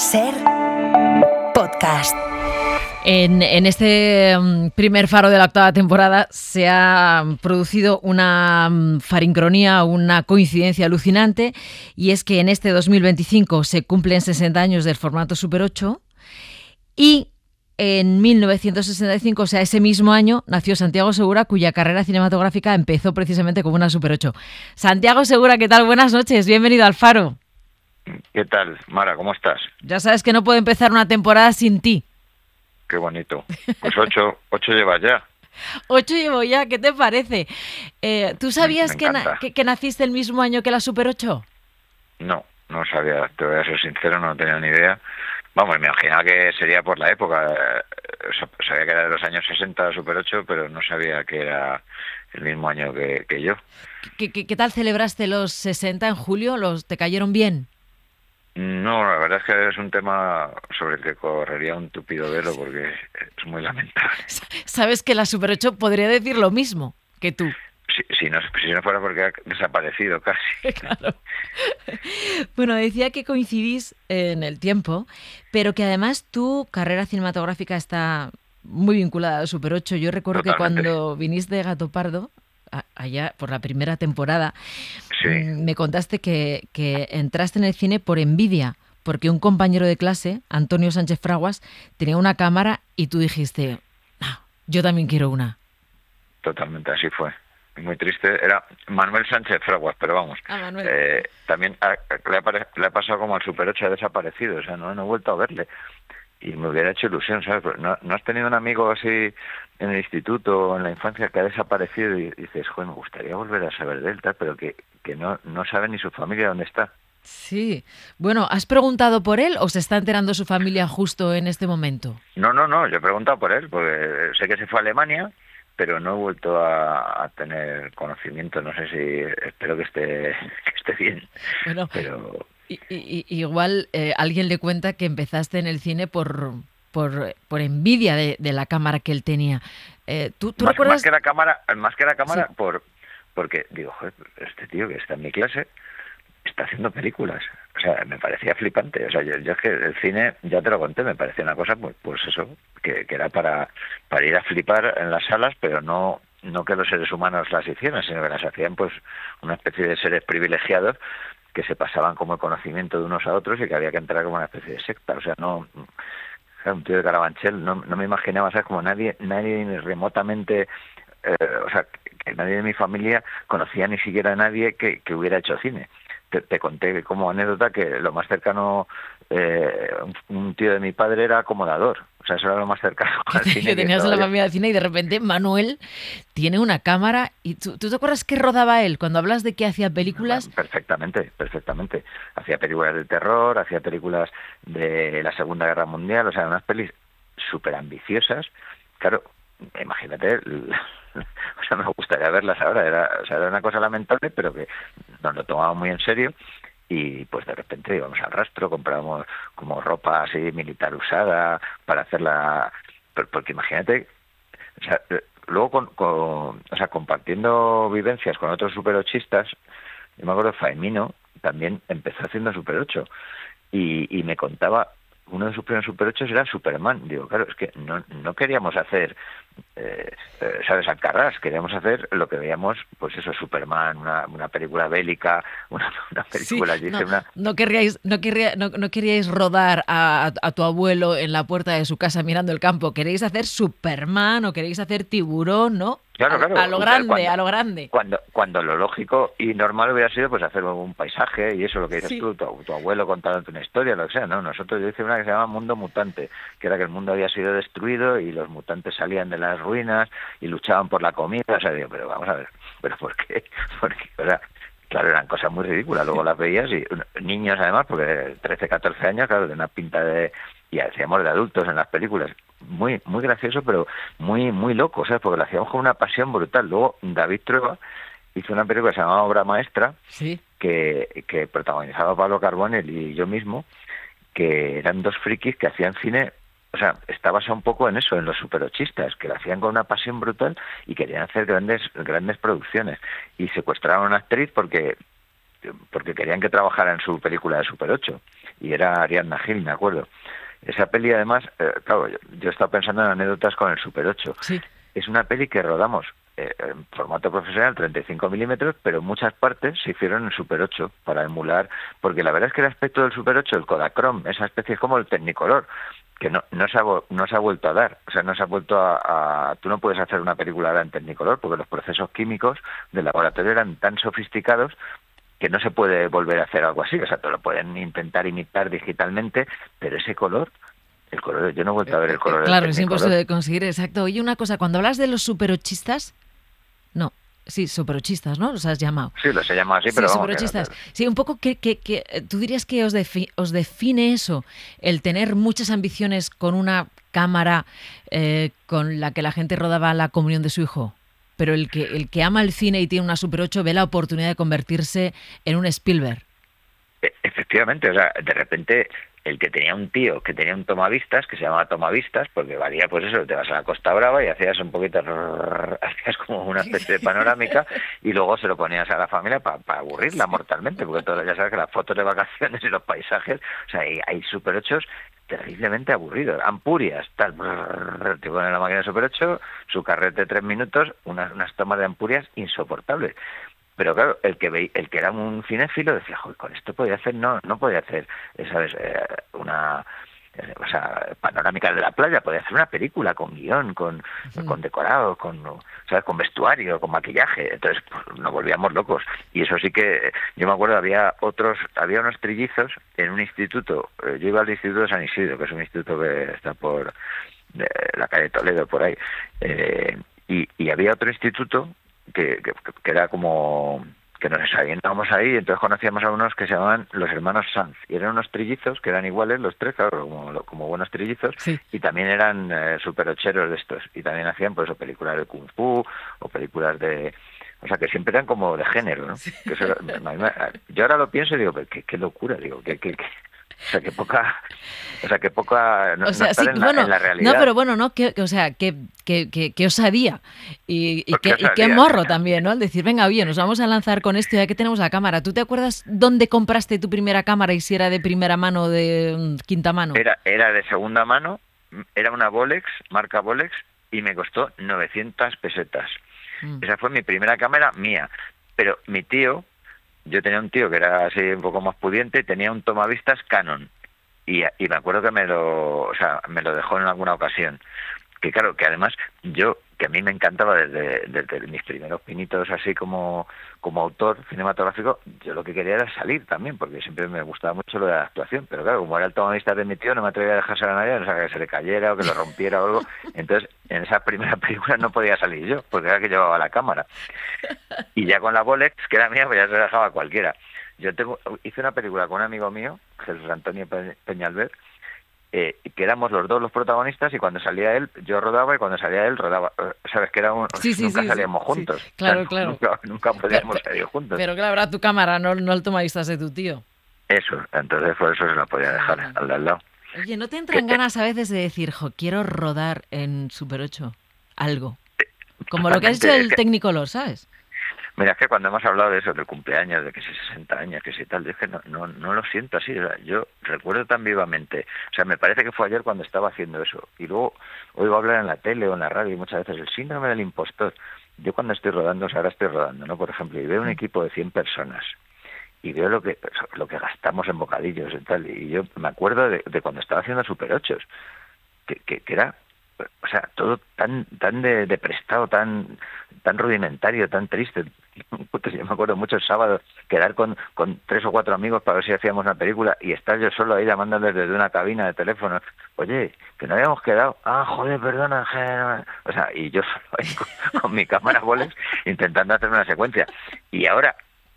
Ser podcast. En este primer faro de la octava temporada se ha producido una farincronía, una coincidencia alucinante, y es que en este 2025 se cumplen 60 años del formato Super 8 y en 1965, o sea, ese mismo año, nació Santiago Segura, cuya carrera cinematográfica empezó precisamente como una Super 8. Santiago Segura, ¿qué tal? Buenas noches, bienvenido al Faro. ¿Qué tal, Mara? ¿Cómo estás? Ya sabes que no puedo empezar una temporada sin ti. Qué bonito. Pues ocho llevas ya. 8 llevo ya, ¿qué te parece? ¿Tú sabías Me que naciste el mismo año que la Super 8? No sabía, te voy a ser sincero, no tenía ni idea. Vamos, me imaginaba que sería por la época. Sabía que era de los años 60 la Super 8, pero no sabía que era el mismo año que yo. ¿Qué tal celebraste los 60 en julio? ¿Te cayeron bien? No, la verdad es que es un tema sobre el que correría un tupido velo porque es muy lamentable. Sabes que la Super 8 podría decir lo mismo que tú. Si no fuera porque ha desaparecido casi. Claro. Bueno, decía que coincidís en el tiempo, pero que además tu carrera cinematográfica está muy vinculada a la Super 8. Yo recuerdo Totalmente. que cuando viniste de Gato Pardo, allá por la primera temporada, Sí. me contaste que entraste en el cine por envidia, porque un compañero de clase, Antonio Sánchez Fraguas, tenía una cámara y tú dijiste, yo también quiero una. Totalmente, así fue. Muy triste. Era Manuel Sánchez Fraguas, pero vamos. Manuel. También le ha pasado como al Super 8, ha desaparecido, o sea, no he vuelto a verle. Y me hubiera hecho ilusión, ¿sabes? Pero ¿no has tenido un amigo así en el instituto o en la infancia que ha desaparecido y dices, joder, me gustaría volver a saber de él, tal, pero que no sabe ni su familia dónde está? Sí. Bueno, ¿has preguntado por él o se está enterando su familia justo en este momento? No, yo he preguntado por él, porque sé que se fue a Alemania, pero no he vuelto a tener conocimiento. No sé si, espero que esté bien. Bueno, pero igual alguien le cuenta que empezaste en el cine por envidia de la cámara que él tenía. ¿Tú recuerdas? Más que la cámara, sí. Porque digo, joder, este tío que está en mi clase está haciendo películas. O sea, me parecía flipante. O sea, yo es que el cine, ya te lo conté, me parecía una cosa, pues eso, que era para ir a flipar en las salas, pero no que los seres humanos las hicieran, sino que las hacían pues una especie de seres privilegiados que se pasaban como el conocimiento de unos a otros y que había que entrar como una especie de secta. O sea, un tío de Carabanchel, no me imaginaba, ¿sabes? Como nadie ni remotamente, o sea, que nadie de mi familia conocía ni siquiera a nadie que hubiera hecho cine. Te conté como anécdota que lo más cercano, un tío de mi padre era acomodador. O sea, eso era lo más cercano al cine. Que tenías en la familia de cine y de repente Manuel tiene una cámara. ¿Y tú te acuerdas qué rodaba él? Cuando hablas de que hacía películas... Perfectamente. Hacía películas de terror, hacía películas de la Segunda Guerra Mundial, o sea, unas pelis súper ambiciosas. Claro, imagínate, o sea, me gustaría verlas ahora. Era una cosa lamentable, pero que nos lo tomábamos muy en serio. Y pues de repente íbamos al rastro, comprábamos como ropa así militar usada para hacerla, porque imagínate, o sea, luego o sea, compartiendo vivencias con otros superochistas, yo me acuerdo Faemino también empezó haciendo Super 8 y me contaba, uno de sus primeros Super 8 era Superman. Digo, claro, es que no queríamos hacer, ¿sabes? Alcarrás, queríamos hacer lo que veíamos, pues eso, Superman, una película bélica, una película... Sí, no queríais rodar a tu abuelo en la puerta de su casa mirando el campo, queréis hacer Superman o queréis hacer Tiburón, ¿no? Claro. A lo grande. Cuando lo lógico y normal hubiera sido pues hacer un paisaje y eso, lo que dices tú, tu abuelo contándote una historia, lo que sea, ¿no? Nosotros, yo hice una que se llama Mundo Mutante, que era que el mundo había sido destruido y los mutantes salían de las ruinas y luchaban por la comida. O sea, digo, pero vamos a ver, ¿pero por qué? Porque, o sea, claro, eran cosas muy ridículas. Luego las veías y niños además, porque 13, 14 años, claro, de una pinta de... Y hacíamos de adultos en las películas. Muy gracioso, pero muy loco, ¿sabes? Porque lo hacíamos con una pasión brutal. Luego David Trueba hizo una película que se llamaba Obra Maestra, ¿sí? que protagonizaba Pablo Carbonell y yo mismo, que eran dos frikis que hacían cine. O sea, está basado un poco en eso, en los superochistas, que lo hacían con una pasión brutal y querían hacer grandes producciones. Y secuestraron a una actriz porque querían que trabajara en su película de Super 8. y era Ariadna Gil, me acuerdo. Esa peli, además, claro, yo he estado pensando en anécdotas con el Super 8. Sí. Es una peli que rodamos en formato profesional, 35 milímetros, pero en muchas partes se hicieron en Super 8 para emular, porque la verdad es que el aspecto del Super 8, el Kodachrome, esa especie es como el Technicolor, que no se ha vuelto a dar. O sea, no se ha vuelto a... Tú no puedes hacer una película ahora en Technicolor porque los procesos químicos del laboratorio eran tan sofisticados que no se puede volver a hacer algo así. O sea, te lo pueden intentar imitar digitalmente, pero ese color... El color, yo no he vuelto a ver el color. Claro, es imposible de conseguir, exacto. Oye, una cosa, cuando hablas de los superochistas, no, sí, superochistas, ¿no? Los has llamado. Sí, los he llamado así, pero sí, vamos. Superochistas. Sí, un poco que tú dirías que os define eso, el tener muchas ambiciones con una cámara con la que la gente rodaba la comunión de su hijo. Pero el que ama el cine y tiene una Super 8 ve la oportunidad de convertirse en un Spielberg. Efectivamente, o sea, de repente el que tenía un tío que tenía un tomavistas, que se llamaba tomavistas, porque valía pues eso, te vas a la Costa Brava y hacías un poquito, hacías como una especie de panorámica y luego se lo ponías a la familia para aburrirla mortalmente, porque ya sabes que las fotos de vacaciones y los paisajes, o sea, hay Super 8 terriblemente aburridos, ampurias, tal, te ponen la máquina de Super 8, su carrete de 3 minutos, unas tomas de ampurias insoportables. Pero claro, el que era un cinéfilo decía, joder, con esto podía hacer, no podía hacer, ¿sabes? Una panorámica de la playa, podía hacer una película con guión, con decorado, ¿sabes? Con vestuario, con maquillaje. Entonces pues, nos volvíamos locos. Y eso sí que, yo me acuerdo, había unos trillizos en un instituto. Yo iba al Instituto de San Isidro, que es un instituto que está por la calle Toledo, por ahí. Y había otro instituto que era como que nos desayunábamos ahí, y entonces conocíamos a unos que se llamaban los hermanos Sanz, y eran unos trillizos que eran iguales los tres, claro, como buenos trillizos, sí. Y también eran superocheros de estos, y también hacían pues películas de Kung Fu, o películas de... O sea, que siempre eran como de género, ¿no? Sí. Que eso, yo ahora lo pienso y digo, qué locura, digo, o sea, que poca no, o sea, no estar sí, en la realidad. No, pero bueno, no, que osadía y qué morro también, ¿no? Al decir, venga, oye, nos vamos a lanzar con esto ya que tenemos la cámara. ¿Tú te acuerdas dónde compraste tu primera cámara y si era de primera mano o de quinta mano? Era de segunda mano, era una Bolex, marca Bolex, y me costó 900 pesetas. Esa fue mi primera cámara mía, pero mi tío... Yo tenía un tío que era así un poco más pudiente y tenía un tomavistas Canon y me acuerdo que me lo dejó en alguna ocasión. Que claro, que además que a mí me encantaba desde mis primeros pinitos así como autor cinematográfico, yo lo que quería era salir también, porque siempre me gustaba mucho lo de la actuación, pero claro, como era el tomavistas de mi tío, no me atrevía a dejarse a nadie, o sea, que se le cayera o que lo rompiera o algo, entonces en esa primera película no podía salir yo, porque era que llevaba la cámara. Y ya con la Bolex, que era mía, pues ya se la dejaba a cualquiera. Hice una película con un amigo mío, Jesús Antonio Peñalver, que éramos los dos los protagonistas, y cuando salía él yo rodaba y cuando salía él rodaba, sabes que era nunca salíamos juntos, sí. Claro, o sea, claro, nunca podíamos salir juntos, pero claro, era tu cámara, no el tomavistas de tu tío. Eso, entonces por eso se la podía dejar al de al lado. Oye, ¿no te entran ganas a veces de decir, quiero rodar en Super 8 algo? Como lo que has hecho el Technicolor, ¿sabes? Mira, es que cuando hemos hablado de eso, del cumpleaños, de que si 60 años, que si tal, es que no lo siento así. O sea, yo recuerdo tan vivamente, o sea, me parece que fue ayer cuando estaba haciendo eso. Y luego oigo hablar en la tele o en la radio muchas veces el síndrome del impostor. Yo cuando estoy rodando, o sea, ahora estoy rodando, ¿no? Por ejemplo, y veo un equipo de 100 personas y veo lo que gastamos en bocadillos y tal. Y yo me acuerdo de cuando estaba haciendo Super 8, que era... O sea, todo tan de prestado, tan rudimentario, tan triste. Yo me acuerdo mucho el sábado quedar con 3 o 4 amigos para ver si hacíamos una película y estar yo solo ahí llamándoles desde una cabina de teléfono. Oye, que no habíamos quedado. Joder, perdona. O sea, y yo solo ahí con mi cámara Bolex intentando hacer una secuencia. Y ahora,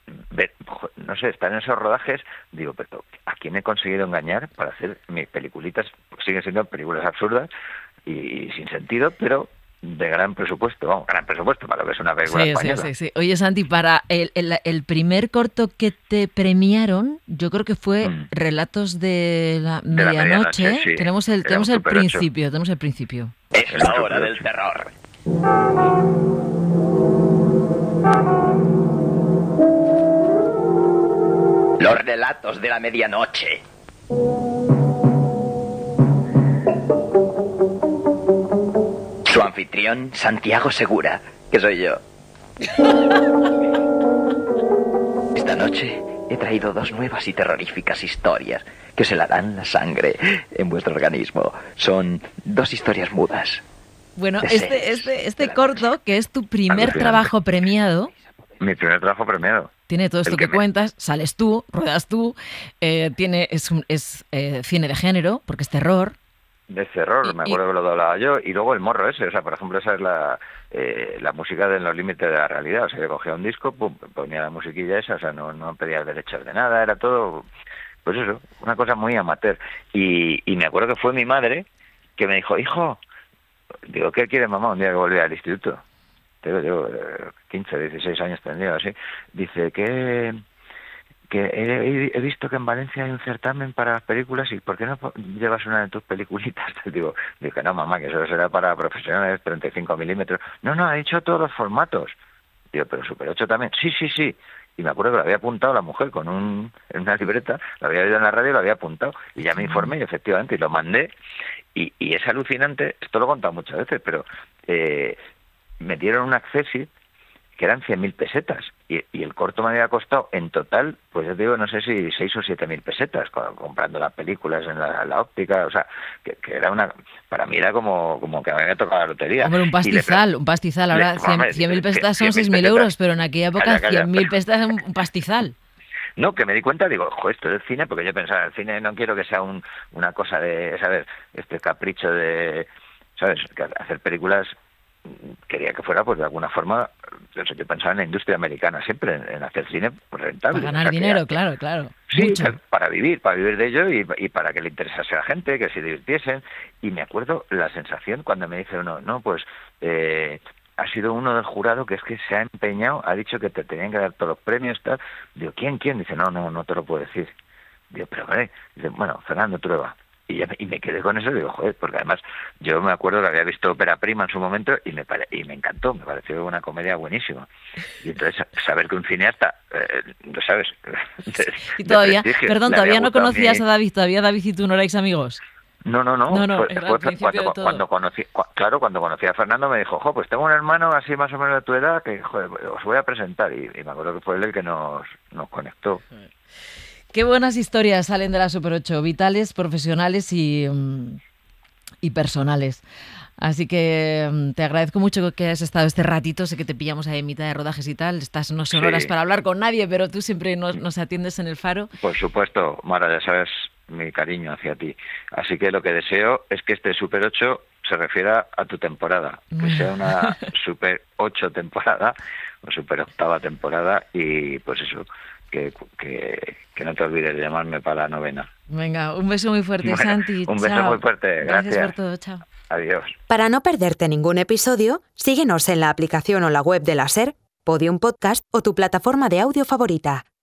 no sé, estar en esos rodajes, digo, pero ¿a quién he conseguido engañar para hacer mis peliculitas? Siguen siendo películas absurdas y sin sentido, pero de gran presupuesto, gran presupuesto para lo que es una película española. Sí. Oye, Santi, para el primer corto que te premiaron, yo creo que fue Relatos de la Medianoche. Sí. Tenemos el principio. Es la hora del terror. Los relatos de la medianoche. Su anfitrión, Santiago Segura, que soy yo. Esta noche he traído 2 nuevas y terroríficas historias que os helarán la sangre en vuestro organismo. Son 2 historias mudas. Bueno, De este corto, que es tu primer trabajo premiado, Mi primer trabajo premiado. tiene todo esto El que que me- cuentas, sales tú, ruedas tú, es cine de género, porque es terror. De terror, me acuerdo que lo doblaba yo, y luego el morro ese, o sea, por ejemplo, esa es la música de Los límites de la realidad, o sea, yo cogía un disco, pum, ponía la musiquilla esa, o sea, no pedía derechos de nada, era todo, pues eso, una cosa muy amateur. Y me acuerdo que fue mi madre que me dijo, hijo, digo, ¿qué quieres, mamá? Un día que volví al instituto, digo, 15, 16 años tendría, así, dice que he visto que en Valencia hay un certamen para las películas y ¿por qué no llevas una de tus peliculitas? Digo que no, mamá, que eso será para profesionales, 35 milímetros. No, ha dicho todos los formatos. Digo, pero Super 8 también. Sí. Y me acuerdo que lo había apuntado la mujer en una libreta, lo había oído en la radio y lo había apuntado. Y ya me informé y efectivamente, y lo mandé. Y es alucinante, esto lo he contado muchas veces, pero me dieron un accessit que eran 100.000 pesetas y el corto me había costado en total, pues yo te digo, no sé si 6 o 7.000 pesetas comprando las películas en la óptica, o sea, que era para mí era como que me había tocado la lotería. Hombre, un pastizal, ahora 100.000 pesetas son 6.000 euros, pero en aquella época 100.000 pesetas era un pastizal. No, que me di cuenta, digo, esto es el cine, porque yo pensaba, el cine no quiero que sea una cosa de, ¿sabes?, este capricho de, ¿sabes?, hacer películas. Quería que fuera, pues de alguna forma, yo pensaba en la industria americana siempre, en hacer cine rentable. Para ganar dinero, claro. Sí, mucho. para vivir de ello y para que le interesase a la gente, que se divirtiesen. Y me acuerdo la sensación cuando me dice uno, no, pues ha sido uno del jurado que es que se ha empeñado, ha dicho que te tenían que dar todos los premios, tal. Digo, ¿quién? Dice, no te lo puedo decir. Digo, pero vale. Dice, bueno, Fernando Trueba. Y me quedé con eso y digo, joder, porque además yo me acuerdo que había visto Ópera Prima en su momento y me encantó, me pareció una comedia buenísima. Y entonces saber que un cineasta, lo sabes, Y todavía, perdón, todavía no conocías a a David, todavía David y tú no erais amigos. No, fue cuando conocí a Fernando me dijo, pues tengo un hermano así más o menos de tu edad que, joder, os voy a presentar. Y me acuerdo que fue él el que nos conectó. Qué buenas historias salen de la Super 8, vitales, profesionales y personales. Así que te agradezco mucho que hayas estado este ratito. Sé que te pillamos ahí en mitad de rodajes y tal. Estas no son horas para hablar con nadie, pero tú siempre nos atiendes en el Faro. Por supuesto, Mara, ya sabes mi cariño hacia ti. Así que lo que deseo es que este Super 8 se refiera a tu temporada, que sea una Super 8 temporada o Super 8ª temporada y pues eso, que no te olvides de llamarme para la 9ª. Venga, un beso muy fuerte, Bueno, Santi. Un beso muy fuerte, Gracias por todo, chao. Adiós. Para no perderte ningún episodio, síguenos en la aplicación o la web de la SER, Podium Podcast o tu plataforma de audio favorita.